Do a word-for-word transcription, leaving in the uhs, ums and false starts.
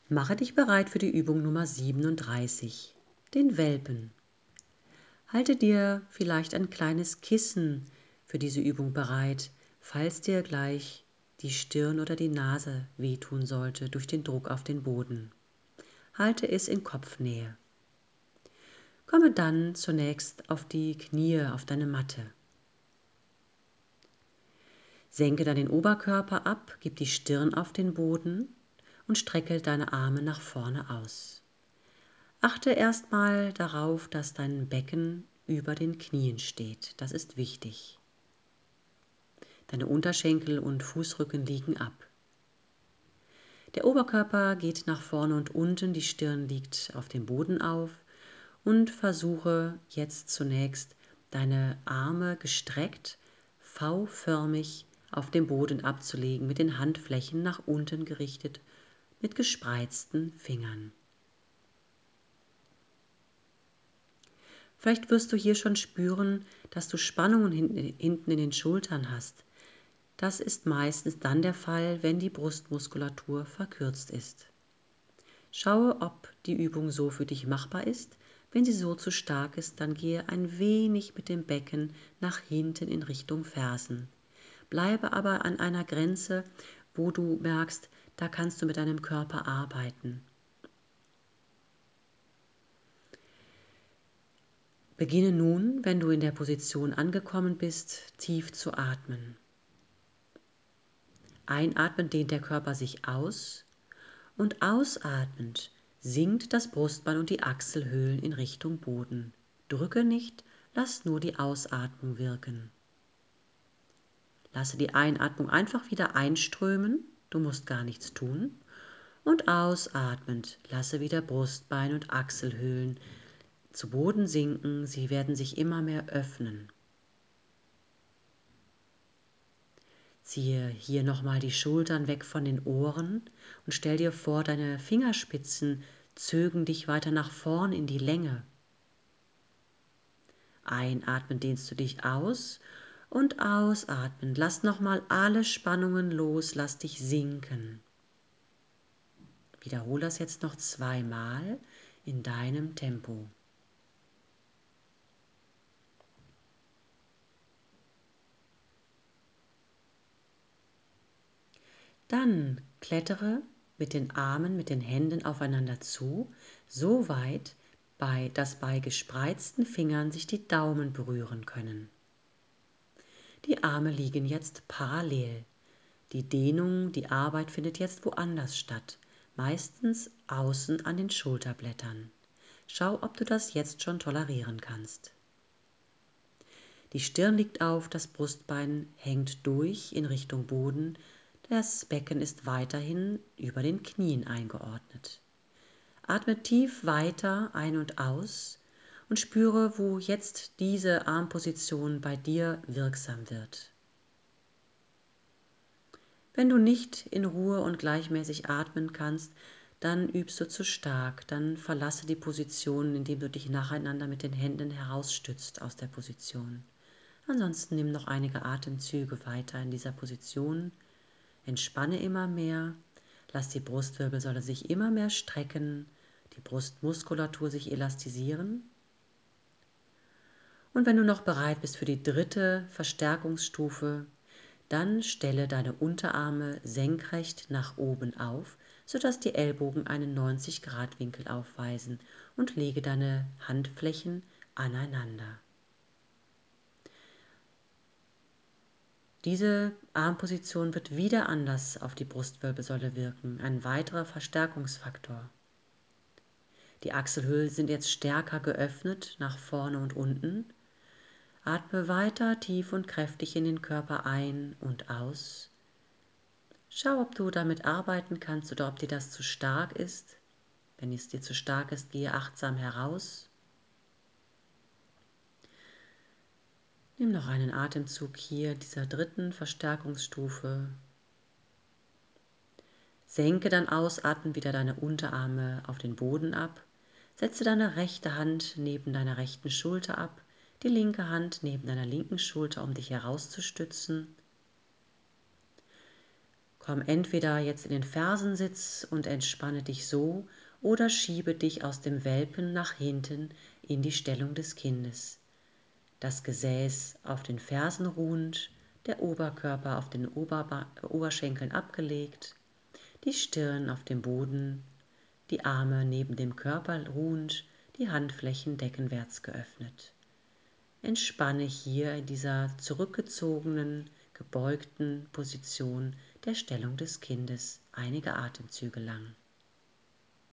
Mache dich bereit für die Übung Nummer siebenunddreißig, den Welpen. Halte dir vielleicht ein kleines Kissen für diese Übung bereit, falls dir gleich die Stirn oder die Nase wehtun sollte durch den Druck auf den Boden. Halte es in Kopfnähe. Komme dann zunächst auf die Knie, auf deine Matte. Senke dann den Oberkörper ab, gib die Stirn auf den Boden und strecke deine Arme nach vorne aus. Achte erstmal darauf, dass dein Becken über den Knien steht. Das ist wichtig. Deine Unterschenkel und Fußrücken liegen ab. Der Oberkörper geht nach vorne und unten, die Stirn liegt auf dem Boden auf und versuche jetzt zunächst deine Arme gestreckt, V-förmig auf dem Boden abzulegen, mit den Handflächen nach unten gerichtet, mit gespreizten Fingern. Vielleicht wirst du hier schon spüren, dass du Spannungen hinten in den Schultern hast. Das ist meistens dann der Fall, wenn die Brustmuskulatur verkürzt ist. Schaue, ob die Übung so für dich machbar ist. Wenn sie so zu stark ist, dann gehe ein wenig mit dem Becken nach hinten in Richtung Fersen. Bleibe aber an einer Grenze, wo du merkst, da kannst du mit deinem Körper arbeiten. Beginne nun, wenn du in der Position angekommen bist, tief zu atmen. Einatmend dehnt der Körper sich aus und ausatmend sinkt das Brustbein und die Achselhöhlen in Richtung Boden. Drücke nicht, lass nur die Ausatmung wirken. Lasse die Einatmung einfach wieder einströmen, du musst gar nichts tun. Und ausatmend lasse wieder Brustbein und Achselhöhlen zu Boden sinken, sie werden sich immer mehr öffnen. Ziehe hier nochmal die Schultern weg von den Ohren und stell dir vor, deine Fingerspitzen zögen dich weiter nach vorn in die Länge. Einatmen dehnst du dich aus und ausatmen. Lass nochmal alle Spannungen los, lass dich sinken. Wiederhole das jetzt noch zweimal in deinem Tempo. Dann klettere mit den Armen, mit den Händen aufeinander zu, so weit, bei, dass bei gespreizten Fingern sich die Daumen berühren können. Die Arme liegen jetzt parallel. Die Dehnung, die Arbeit findet jetzt woanders statt, meistens außen an den Schulterblättern. Schau, ob du das jetzt schon tolerieren kannst. Die Stirn liegt auf, das Brustbein hängt durch in Richtung Boden, das Becken ist weiterhin über den Knien eingeordnet. Atme tief weiter ein und aus und spüre, wo jetzt diese Armposition bei dir wirksam wird. Wenn du nicht in Ruhe und gleichmäßig atmen kannst, dann übst du zu stark. Dann verlasse die Position, indem du dich nacheinander mit den Händen herausstützt aus der Position. Ansonsten nimm noch einige Atemzüge weiter in dieser Position. Entspanne immer mehr. Lass die Brustwirbelsäule sich immer mehr strecken, die Brustmuskulatur sich elastisieren. Und wenn du noch bereit bist für die dritte Verstärkungsstufe, dann stelle deine Unterarme senkrecht nach oben auf, sodass die Ellbogen einen neunzig Grad Winkel aufweisen und lege deine Handflächen aneinander. Diese Armposition wird wieder anders auf die Brustwirbelsäule wirken, ein weiterer Verstärkungsfaktor. Die Achselhöhlen sind jetzt stärker geöffnet nach vorne und unten. Atme weiter tief und kräftig in den Körper ein und aus. Schau, ob du damit arbeiten kannst oder ob dir das zu stark ist. Wenn es dir zu stark ist, gehe achtsam heraus. Nimm noch einen Atemzug hier, dieser dritten Verstärkungsstufe. Senke dann ausatmen wieder deine Unterarme auf den Boden ab. Setze deine rechte Hand neben deiner rechten Schulter ab, die linke Hand neben deiner linken Schulter, um dich herauszustützen. Komm entweder jetzt in den Fersensitz und entspanne dich so oder schiebe dich aus dem Welpen nach hinten in die Stellung des Kindes. Das Gesäß auf den Fersen ruhend, der Oberkörper auf den Oberba- Oberschenkeln abgelegt, die Stirn auf dem Boden, die Arme neben dem Körper ruhend, die Handflächen deckenwärts geöffnet. Entspanne hier in dieser zurückgezogenen, gebeugten Position der Stellung des Kindes einige Atemzüge lang.